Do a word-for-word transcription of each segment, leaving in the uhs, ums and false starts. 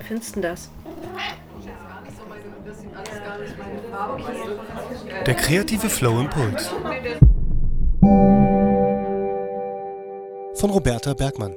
findest du das? Der kreative Flow Impuls von Roberta Bergmann.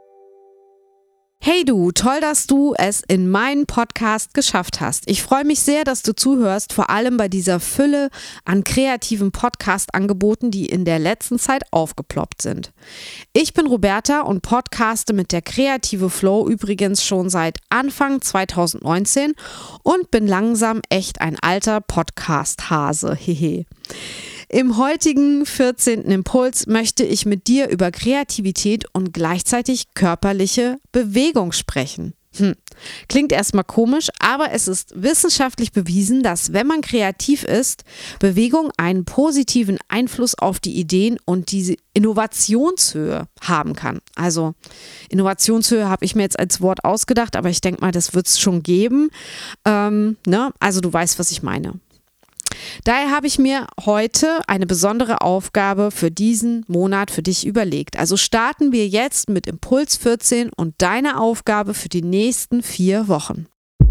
Hey du, toll, dass du es in meinen Podcast geschafft hast. Ich freue mich sehr, dass du zuhörst, vor allem bei dieser Fülle an kreativen Podcast-Angeboten, die in der letzten Zeit aufgeploppt sind. Ich bin Roberta und podcaste mit der Kreative Flow übrigens schon seit Anfang zwanzig neunzehn und bin langsam echt ein alter Podcast-Hase. Hehe. Im heutigen vierzehnten Impuls möchte ich mit dir über Kreativität und gleichzeitig körperliche Bewegung sprechen. Hm. Klingt erstmal komisch, aber es ist wissenschaftlich bewiesen, dass wenn man kreativ ist, Bewegung einen positiven Einfluss auf die Ideen und diese Innovationshöhe haben kann. Also Innovationshöhe habe ich mir jetzt als Wort ausgedacht, aber ich denke mal, das wird es schon geben. Ähm, ne? Also du weißt, was ich meine. Daher habe ich mir heute eine besondere Aufgabe für diesen Monat für dich überlegt. Also starten wir jetzt mit Impuls vierzehn und deine Aufgabe für die nächsten vier Wochen.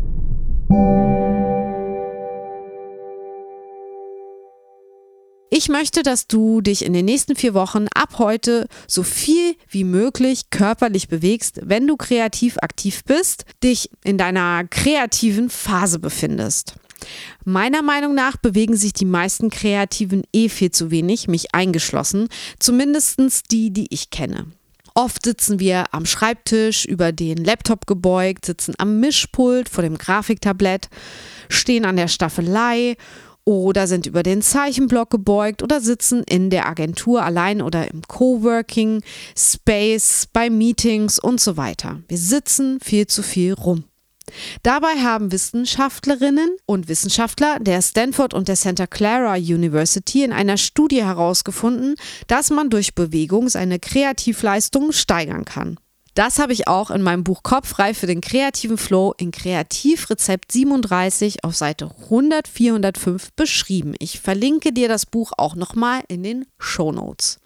Ich möchte, dass du dich in den nächsten vier Wochen ab heute so viel wie möglich körperlich bewegst, wenn du kreativ aktiv bist, dich in deiner kreativen Phase befindest. Meiner Meinung nach bewegen sich die meisten Kreativen eh viel zu wenig, mich eingeschlossen, zumindest die, die ich kenne. Oft sitzen wir am Schreibtisch, über den Laptop gebeugt, sitzen am Mischpult vor dem Grafiktablett, stehen an der Staffelei oder sind über den Zeichenblock gebeugt oder sitzen in der Agentur allein oder im Coworking Space, bei Meetings und so weiter. Wir sitzen viel zu viel rum. Dabei haben Wissenschaftlerinnen und Wissenschaftler der Stanford und der Santa Clara University in einer Studie herausgefunden, dass man durch Bewegung seine Kreativleistung steigern kann. Das habe ich auch in meinem Buch Kopf frei für den kreativen Flow in Kreativrezept siebenunddreißig auf Seite hundertvier, hundertfünf beschrieben. Ich verlinke dir das Buch auch nochmal in den Shownotes.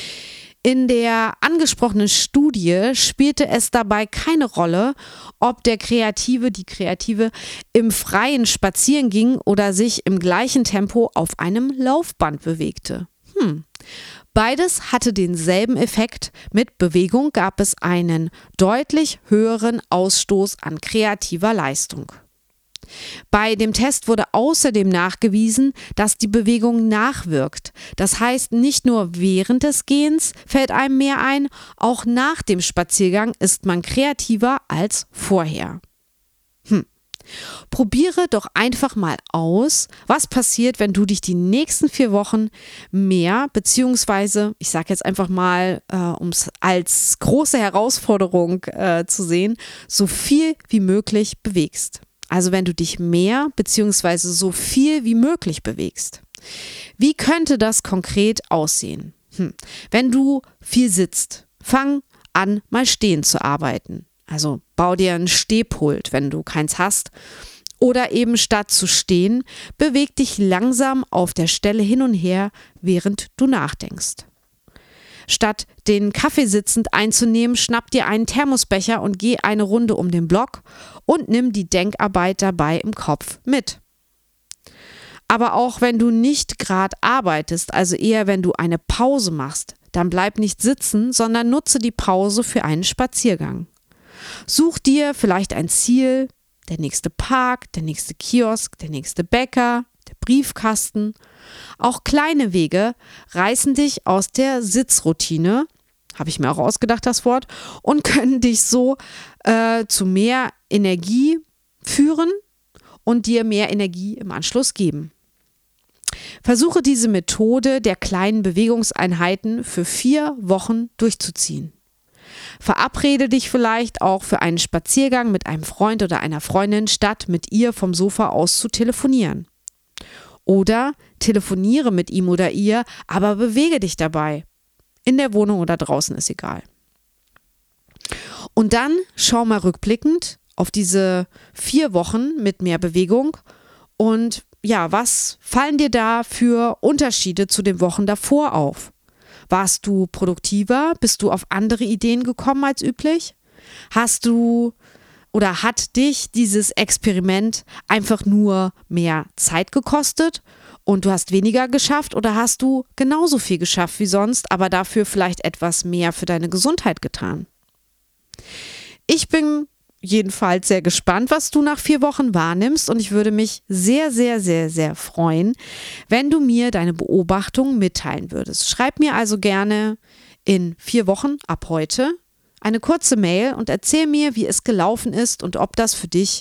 In der angesprochenen Studie spielte es dabei keine Rolle, ob der Kreative, die Kreative im Freien spazieren ging oder sich im gleichen Tempo auf einem Laufband bewegte. Hm. Beides hatte denselben Effekt. Mit Bewegung gab es einen deutlich höheren Ausstoß an kreativer Leistung. Bei dem Test wurde außerdem nachgewiesen, dass die Bewegung nachwirkt. Das heißt, nicht nur während des Gehens fällt einem mehr ein, auch nach dem Spaziergang ist man kreativer als vorher. Hm. Probiere doch einfach mal aus, was passiert, wenn du dich die nächsten vier Wochen mehr, beziehungsweise, ich sage jetzt einfach mal, äh, um es als große Herausforderung äh, zu sehen, so viel wie möglich bewegst. Also wenn du dich mehr bzw. so viel wie möglich bewegst. Wie könnte das konkret aussehen? Hm. Wenn du viel sitzt, fang an, mal stehen zu arbeiten. Also bau dir ein Stehpult, wenn du keins hast. Oder eben statt zu stehen, beweg dich langsam auf der Stelle hin und her, während du nachdenkst. Statt den Kaffee sitzend einzunehmen, schnapp dir einen Thermosbecher und geh eine Runde um den Block und nimm die Denkarbeit dabei im Kopf mit. Aber auch wenn du nicht gerade arbeitest, also eher wenn du eine Pause machst, dann bleib nicht sitzen, sondern nutze die Pause für einen Spaziergang. Such dir vielleicht ein Ziel, der nächste Park, der nächste Kiosk, der nächste Bäcker, der Briefkasten. Auch kleine Wege reißen dich aus der Sitzroutine, habe ich mir auch ausgedacht, das Wort, und können dich so äh, zu mehr Energie führen und dir mehr Energie im Anschluss geben. Versuche diese Methode der kleinen Bewegungseinheiten für vier Wochen durchzuziehen. Verabrede dich vielleicht auch für einen Spaziergang mit einem Freund oder einer Freundin, statt mit ihr vom Sofa aus zu telefonieren. Oder telefoniere mit ihm oder ihr, aber bewege dich dabei. In der Wohnung oder draußen ist egal. Und dann schau mal rückblickend auf diese vier Wochen mit mehr Bewegung und ja, was fallen dir da für Unterschiede zu den Wochen davor auf? Warst du produktiver? Bist du auf andere Ideen gekommen als üblich? Hast du Oder hat dich dieses Experiment einfach nur mehr Zeit gekostet und du hast weniger geschafft, oder hast du genauso viel geschafft wie sonst, aber dafür vielleicht etwas mehr für deine Gesundheit getan? Ich bin jedenfalls sehr gespannt, was du nach vier Wochen wahrnimmst, und ich würde mich sehr, sehr, sehr, sehr freuen, wenn du mir deine Beobachtungen mitteilen würdest. Schreib mir also gerne in vier Wochen ab heute eine kurze Mail und erzähl mir, wie es gelaufen ist und ob das für dich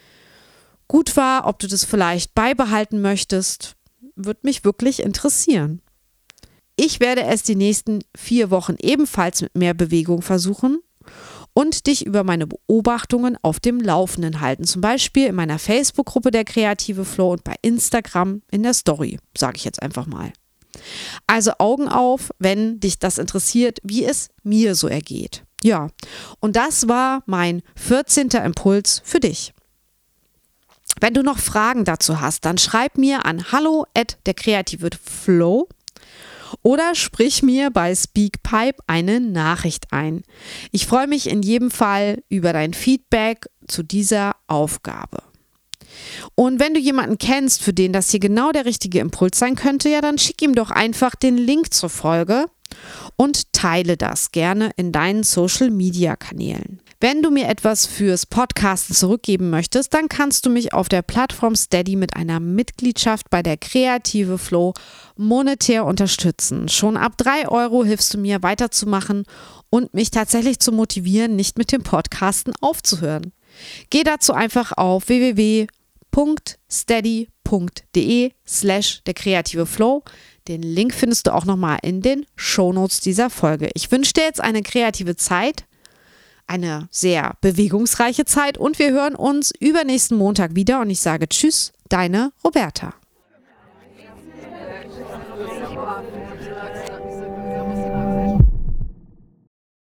gut war, ob du das vielleicht beibehalten möchtest. Würde mich wirklich interessieren. Ich werde es die nächsten vier Wochen ebenfalls mit mehr Bewegung versuchen und dich über meine Beobachtungen auf dem Laufenden halten. Zum Beispiel in meiner Facebook-Gruppe der Kreative Flow und bei Instagram in der Story, sage ich jetzt einfach mal. Also Augen auf, wenn dich das interessiert, wie es mir so ergeht. Ja, und das war mein vierzehnter Impuls für dich. Wenn du noch Fragen dazu hast, dann schreib mir an hallo at der kreative flow oder sprich mir bei Speakpipe eine Nachricht ein. Ich freue mich in jedem Fall über dein Feedback zu dieser Aufgabe. Und wenn du jemanden kennst, für den das hier genau der richtige Impuls sein könnte, ja, dann schick ihm doch einfach den Link zur Folge und teile das gerne in deinen Social-Media-Kanälen. Wenn du mir etwas fürs Podcasten zurückgeben möchtest, dann kannst du mich auf der Plattform Steady mit einer Mitgliedschaft bei der Kreative Flow monetär unterstützen. Schon ab drei Euro hilfst du mir weiterzumachen und mich tatsächlich zu motivieren, nicht mit dem Podcasten aufzuhören. Geh dazu einfach auf w w w punkt steady punkt de slash der kreative flow. Den Link findest du auch nochmal in den Shownotes dieser Folge. Ich wünsche dir jetzt eine kreative Zeit, eine sehr bewegungsreiche Zeit, und wir hören uns übernächsten Montag wieder, und ich sage Tschüss, deine Roberta.